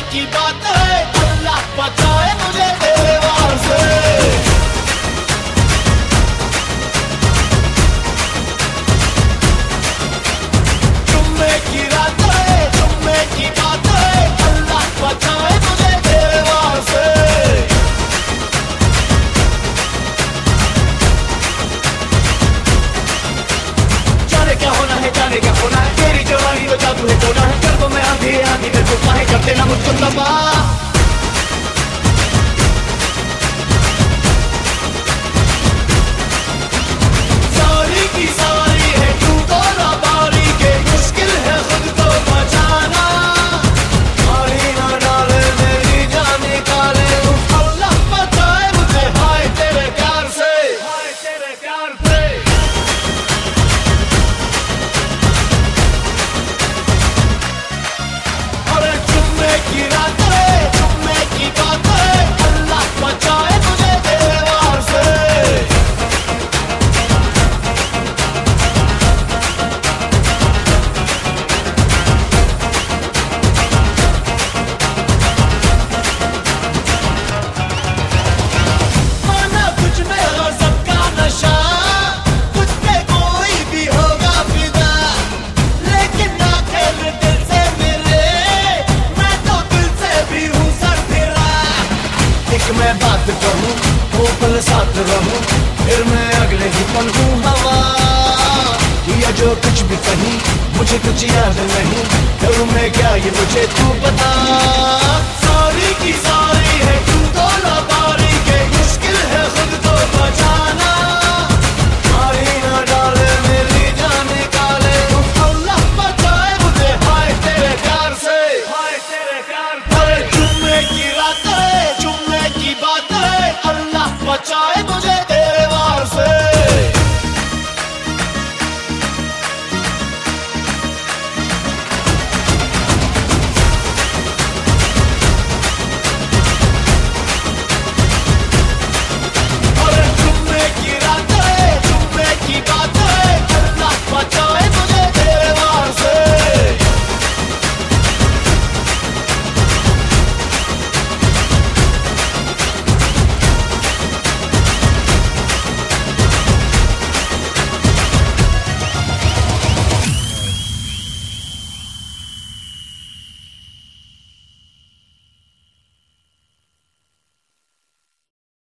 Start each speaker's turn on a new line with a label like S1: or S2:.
S1: की बात है, अल्लाह बचाए मुझे तेरे वार से। जुम्मे की रात है, जुम्मे की बात है, अल्लाह बचाए मुझे तेरे वार से। जाने क्या होना है, जाने क्या होना है, तेरी जवानी वो जादू है टोना है। कर दो मैं आंधी आंधी में तूफान कर देना मुझको तबाह। सारी की सारी है तू तो ना बारी के, मुश्किल है खुद को बचाना। मारी ना डाले मेरी जान निकाले, अल्लाह बचाए मुझे हाय तेरे प्यार से, हाय तेरे प्यार से। अरे जुम्मे की रात है, जुम्मे की बात है, अल्लाह बचाए मुझे तेरे वार से। माना कुछ में हो सबका नशा, कुछ पे कोई भी होगा फिदा, लेकिन ना खेल दिल से मिले, मैं तो दिल से भी हूँ सर फिरा। एक मैं बात कहूँ वो पल साथ रहूँ, फिर मैं अगले ही पल हूँ हवा। या जो कुछ भी कहीं मुझे कुछ याद नहीं, करूँ मैं क्या ये मुझे तू